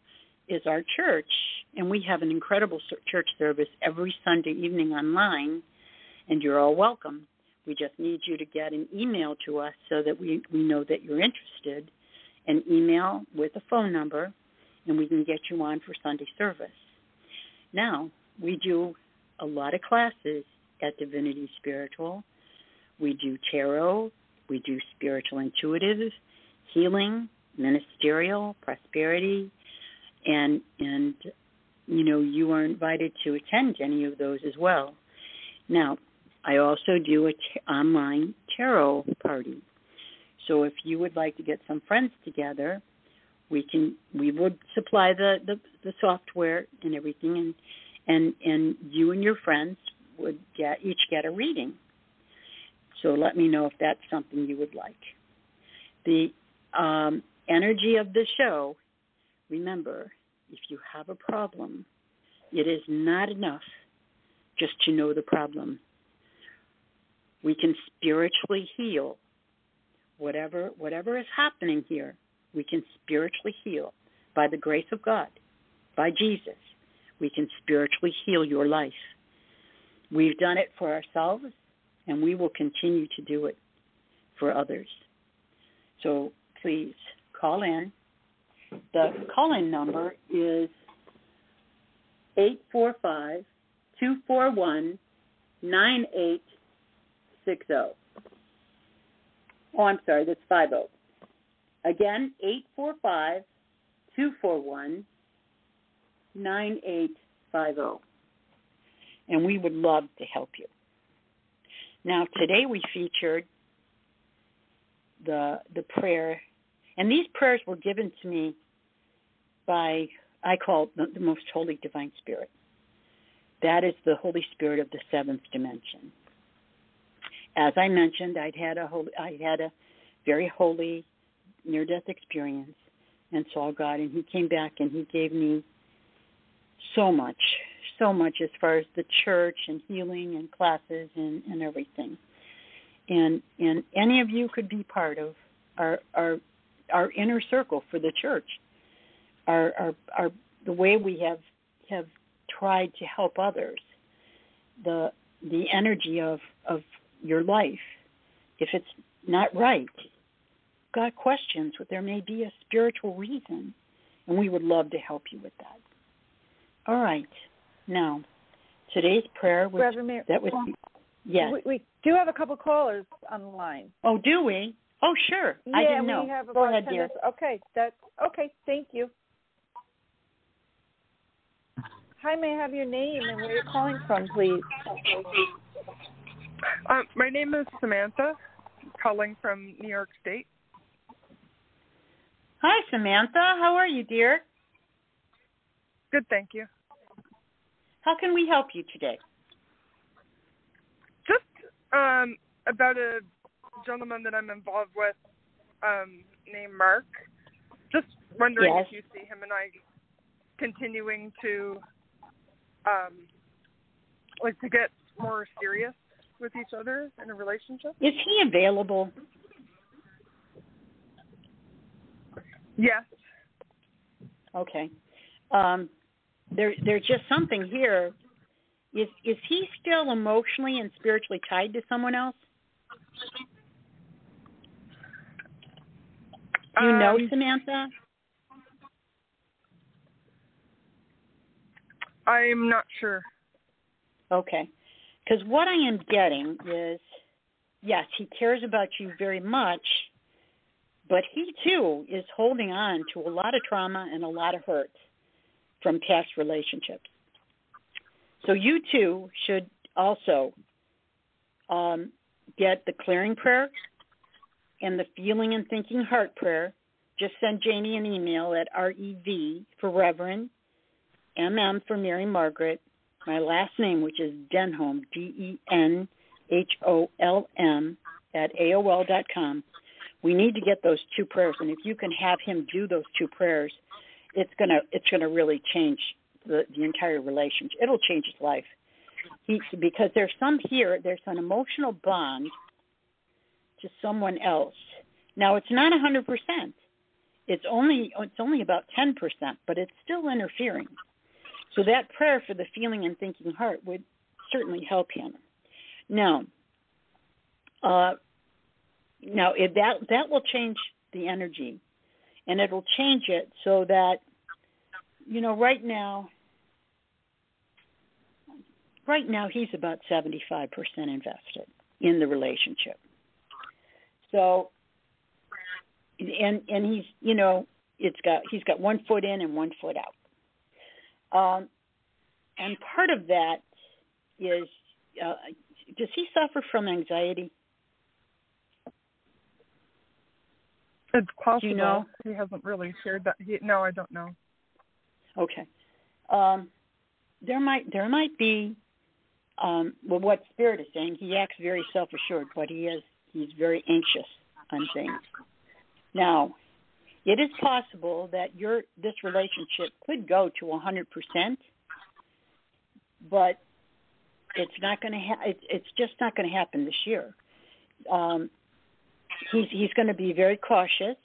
is our church, and we have an incredible church service every Sunday evening online, and you're all welcome. We just need you to get an email to us so that we, we know that you're interested, an email with a phone number, and we can get you on for Sunday service. Now, we do a lot of classes at Divinity Spiritual. We do tarot, we do spiritual intuitive, healing, ministerial, prosperity, and, and you know, you are invited to attend any of those as well. Now, I also do an t- online tarot party. So if you would like to get some friends together, we can we would supply the, the, the software and everything, and, and and you and your friends would get each get a reading. So let me know if that's something you would like. The um, energy of the show, remember, if you have a problem, it is not enough just to know the problem. We can spiritually heal whatever whatever is happening here. We can spiritually heal by the grace of God, by Jesus. We can spiritually heal your life. We've done it for ourselves, and we will continue to do it for others. So please call in. The call-in number is eight four five, two four one, nine eight six zero. Oh, I'm sorry, that's five zero. Again, eight four five, two four one, nine eight five zero. And we would love to help you. Now, today we featured the the prayer, and these prayers were given to me by, I call it the, the most holy divine spirit. That is the Holy Spirit of the seventh dimension. As I mentioned, I'd had a holy, I had a very holy near-death experience and saw God, and he came back and he gave me so much, so much as far as the church and healing and classes and, and everything. And and any of you could be part of our our our inner circle for the church. Our our, our the way we have have tried to help others. The the energy of, of your life. If it's not right, God questions, but there may be a spiritual reason, and we would love to help you with that. All right. Now, today's prayer was Mar- that was yes. We, we do have a couple callers on the line. Oh, do we? Oh, sure. Yeah, I didn't know. we have Go about ahead, ten dear. minutes. Okay, that's okay. Thank you. Hi, may I have your name and where you're calling from, please? Um, my name is Samantha, calling from New York State. Hi, Samantha. How are you, dear? Good, thank you. How can we help you today? Just um, about a gentleman that I'm involved with um, named Mark. Just wondering Yes. if you see him and I continuing to, um, like, to get more serious with each other in a relationship. Is he available? Yes. Okay. Um, there, there's just something here. Is is he still emotionally and spiritually tied to someone else? Do you um, know Samantha? I'm not sure. Okay. Because what I am getting is, yes, he cares about you very much, but he, too, is holding on to a lot of trauma and a lot of hurt from past relationships. So you, too, should also um, get the clearing prayer and the feeling and thinking heart prayer. Just send Janie an email at R E V for Reverend, M M for Mary Margaret, my last name, which is Denholm, D E N H O L M, at A O L dot com. We need to get those two prayers, and if you can have him do those two prayers, it's gonna it's gonna really change the, the entire relationship. It'll change his life. He, because there's some here, there's an emotional bond to someone else. Now, it's not one hundred percent. it's only it's only about ten percent, but it's still interfering. So that prayer for the feeling and thinking heart would certainly help him. Now, uh, now if that that will change the energy, and it'll change it so that, you know, right now, right now he's about seventy-five percent invested in the relationship. So, and and he's, you know, it's got he's got one foot in and one foot out. Um, and part of that is, uh, does he suffer from anxiety? It's possible. Do you know? He hasn't really shared that. He, no, I don't know. Okay. Um, there might there might be, um, well, what Spirit is saying, he acts very self-assured, but he is he's very anxious on things. Now, it is possible that your this relationship could go to one hundred percent, but it's not going to. Ha- it's it's just not going to happen this year. Um, he's he's going to be very cautious,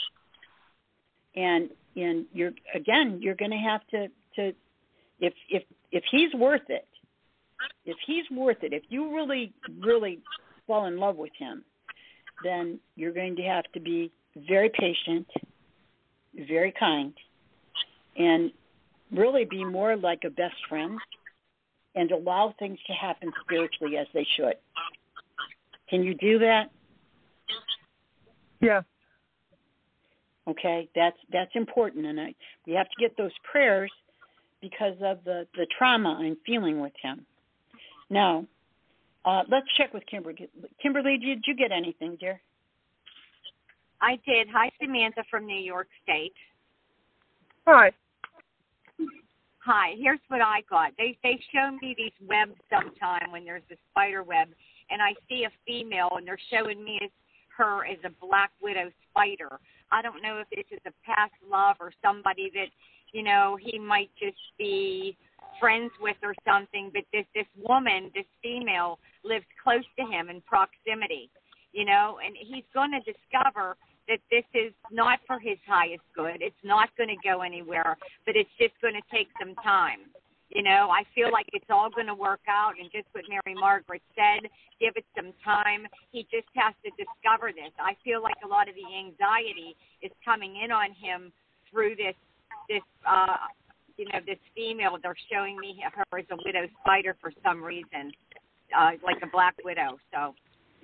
and and you're again you're going to have to to if if if he's worth it, if he's worth it, if you really really fall in love with him, then you're going to have to be very patient, very kind, and really be more like a best friend and allow things to happen spiritually as they should. Can you do that? Yeah. Okay, that's that's important, and I, we have to get those prayers because of the, the trauma I'm feeling with him. Now, uh, let's check with Kimberly. Kimberly, did you get anything, dear? I did. Hi, Samantha from New York State. Hi. Hi. Here's what I got. They they show me these webs sometime when there's a spider web, and I see a female, and they're showing me as her as a black widow spider. I don't know if this is a past love or somebody that, you know, he might just be friends with or something, but this this woman, this female, lives close to him in proximity, you know, and he's going to discover that this is not for his highest good. It's not going to go anywhere, but it's just going to take some time. You know, I feel like it's all going to work out, and just what Mary Margaret said, give it some time. He just has to discover this. I feel like a lot of the anxiety is coming in on him through this, this, uh, you know, this female. They're showing me her as a widow spider for some reason, uh, like a black widow. So,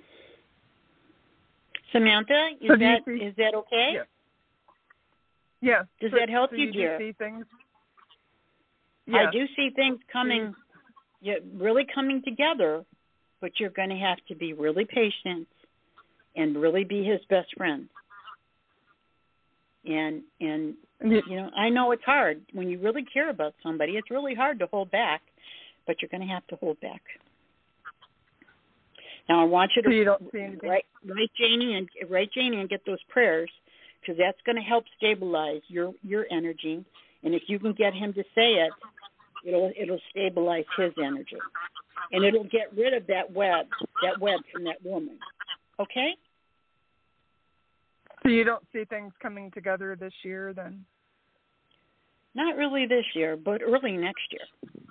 Samantha, is so that see, is that okay? Yeah. yeah. Does so, that help so you, you dear? Do see things? Yeah. I do see things coming, yeah, really coming together, but you're going to have to be really patient and really be his best friend. And and Yeah. you know, I know it's hard when you really care about somebody. It's really hard to hold back, but you're going to have to hold back. Now I want you to so you don't see anything? write, write Janie and write Janie and get those prayers, because that's going to help stabilize your your energy. And if you can get him to say it, it'll it'll stabilize his energy, and it'll get rid of that web that web from that woman. Okay? So you don't see things coming together this year, then? Not really this year, but early next year.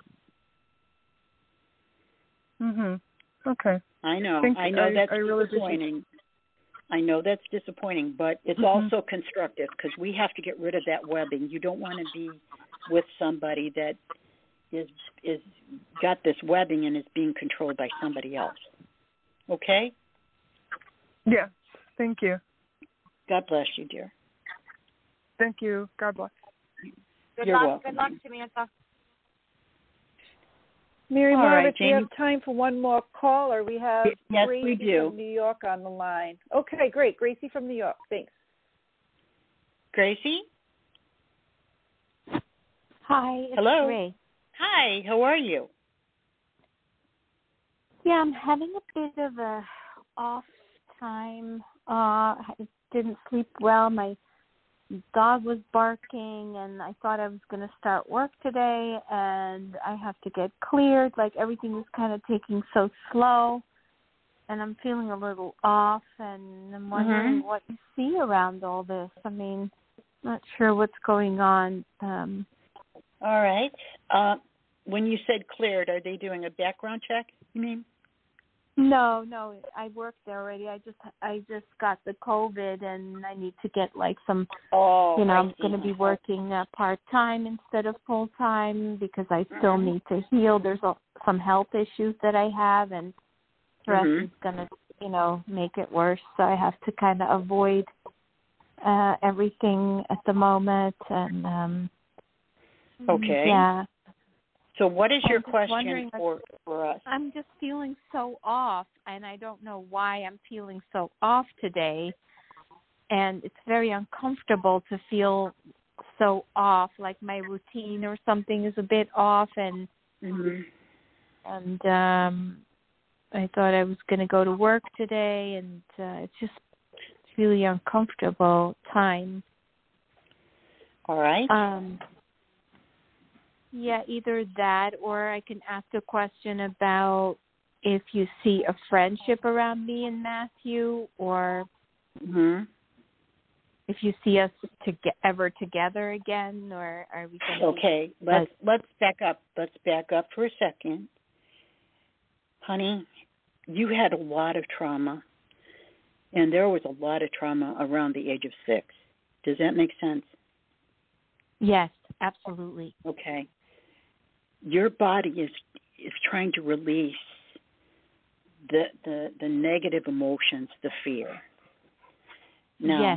Mhm. Okay. I know. Thank I you. know I- that's I really disappointing. I know that's disappointing, but it's Mhm. also constructive, because we have to get rid of that webbing. You don't want to be with somebody that is is got this webbing and is being controlled by somebody else. Okay? Yeah. Thank you. God bless you, dear. Thank you. God bless. good You're luck. welcome. Good luck, Samantha. Mary All Margaret, right, do you Janie. have time for one more call, or we have Yes, Gracie we do. from New York on the line? Okay, great. Gracie from New York. Thanks. Gracie? Hi, it's Hello. Ray. Hi, how are you? Yeah, I'm having a bit of a off time. Uh, I didn't sleep well. My dog was barking, and I thought I was going to start work today, and I have to get cleared. Like, everything is kind of taking so slow, and I'm feeling a little off, and I'm wondering Mhm. what you see around all this. I mean, Not sure what's going on. Um, All right. Uh, when you said cleared, are they doing a background check, you mean? no, no, I worked there already. I just I just got the COVID, and I need to get like some. Oh, You know, I I'm going to see. be working uh, part time instead of full time because I still Mhm. need to heal. There's a, some health issues that I have, and stress Mhm. is going to, you know, make it worse. So I have to kind of avoid uh, everything at the moment, and um, Okay. yeah. So what is I'm your just question wondering, like, for, for us? I'm just feeling so off, and I don't know why I'm feeling so off today. And it's very uncomfortable to feel so off, like my routine or something is a bit off, and Mhm. and um, I thought I was going to go to work today, and uh, it's just really uncomfortable time. All right. Um, yeah, either that, or I can ask a question about if you see a friendship around me and Matthew, or Mhm. if you see us to get ever together again, or are we going to? Okay. Let's let's back up. Let's back up for a second, honey. You had a lot of trauma, and there was a lot of trauma around the age of six. Does that make sense? Yes, absolutely. Okay. Your body is is trying to release the the, the negative emotions, the fear. Now, yes.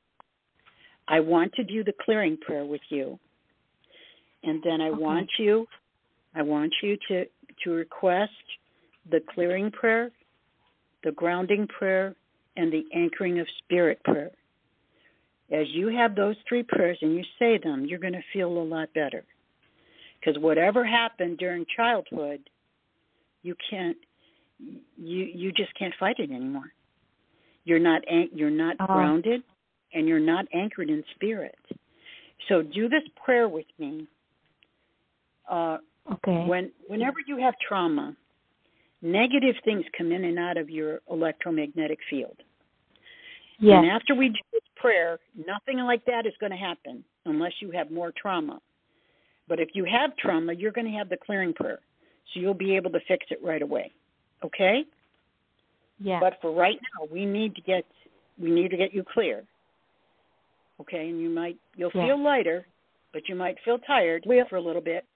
I want to do the clearing prayer with you, and then I Okay. want you, I want you to to request the clearing prayer, the grounding prayer, and the anchoring of spirit prayer. As you have those three prayers and you say them, you're going to feel a lot better. Because whatever happened during childhood, you can't, you you just can't fight it anymore. You're not you're not Oh. grounded, and you're not anchored in spirit. So do this prayer with me. Uh, Okay. when whenever you have trauma, negative things come in and out of your electromagnetic field. Yes. And after we do this prayer, nothing like that is going to happen unless you have more trauma. But if you have trauma, you're going to have the clearing prayer. So you'll be able to fix it right away. Okay? Yeah. But for right now, we need to get we need to get you clear. Okay? And you might you'll Yeah. feel lighter, but you might feel tired We'll- for a little bit.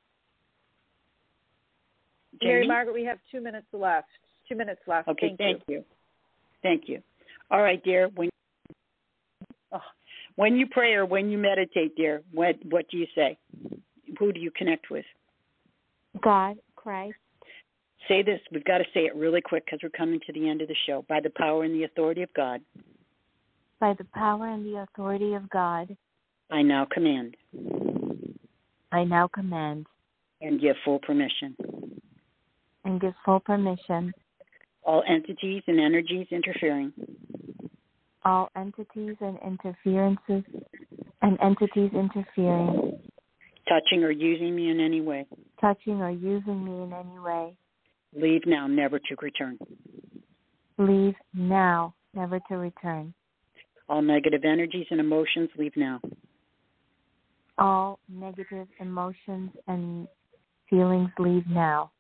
Mary Jamie? Margaret, we have two minutes left. Two minutes left. Okay, Thank, thank you. you. Thank you. All right, dear. When oh, when you pray or when you meditate, dear, what what do you say? Who do you connect with? God, Christ, Say this. We've got to say it really quick because we're coming to the end of the show. By the power and the authority of God, by the power and the authority of God, I now command I now command and give full permission. and give full permission All entities and energies interfering all entities and interferences and entities interfering, touching or using me in any way, touching or using me in any way, leave now, never to return. leave now, never to return. All negative energies and emotions, leave now. All negative emotions and feelings, leave now.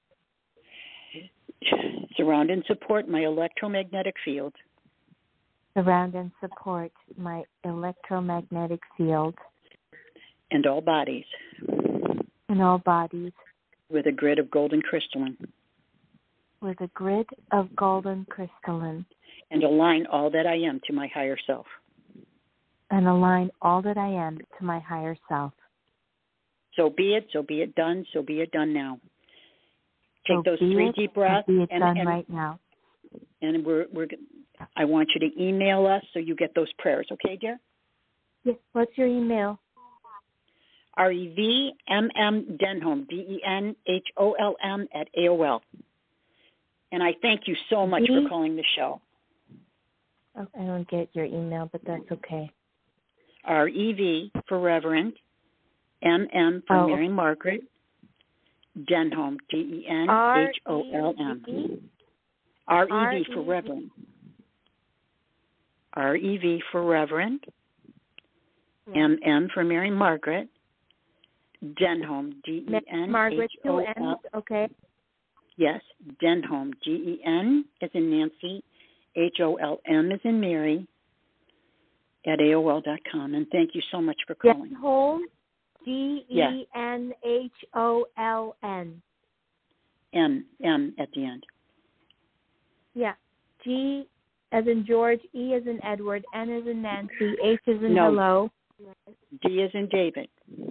Surround and support my electromagnetic field Surround and support my electromagnetic field and all bodies in all bodies with a grid of golden crystalline, with a grid of golden crystalline, and align all that I am to my higher self. and align all that I am to my higher self. So be it, so be it done, so be it done now. Take So those be three it, deep so breaths, be it and, done and, right now. and we're, we're, I want you to email us so you get those prayers, okay, dear? Yes. What's your email? R E V M M Denholm, D E N H O L M at A O L. And I thank you so much V? for calling the show. Oh, I don't get your email, but that's okay. R E V for Reverend, M M for Oh, Mary Margaret, Denholm, D E N H O L M. R E V for Reverend. R E V for Reverend. M M for Mary Margaret, Denholm, D E N Margaret, H two O N's, L. okay. Yes, Denholm, D E N as in Nancy, H O L M as in Mary, at A O L dot com. And thank you so much for calling. Denholm, D E N H O L N. M, M at the end. Yeah. G as in George, E as in Edward, N as in Nancy, H as in No. hello. D as in David.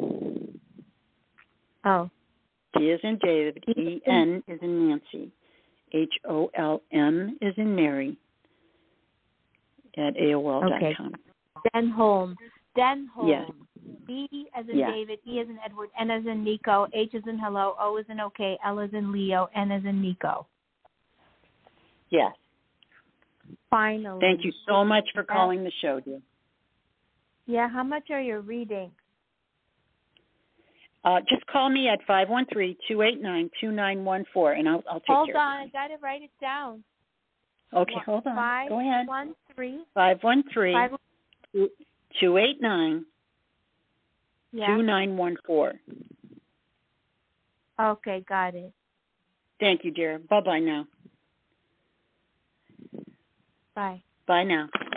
Oh. D as in David, E N is in Nancy, H O L M is in Mary, at A O L dot com. Okay. Denholm. Denholm. Yes. D as in Yeah. David, E as in Edward, N as in Nico, H as in hello, O as in okay, L as in Leo, N as in Nico. Yes. Finally. Thank you so much for calling the show, dear. Yeah, how much are your readings? Uh, just call me at five one three, two eight nine, two nine one four, and I'll, I'll take Hold care on, of it. I got to write it down. Okay, One, hold on. Five, Go ahead. one, three, five one three, five, two eight nine, yeah. two nine one four. Okay, got it. Thank you, dear. Bye-bye now. Bye. Bye now.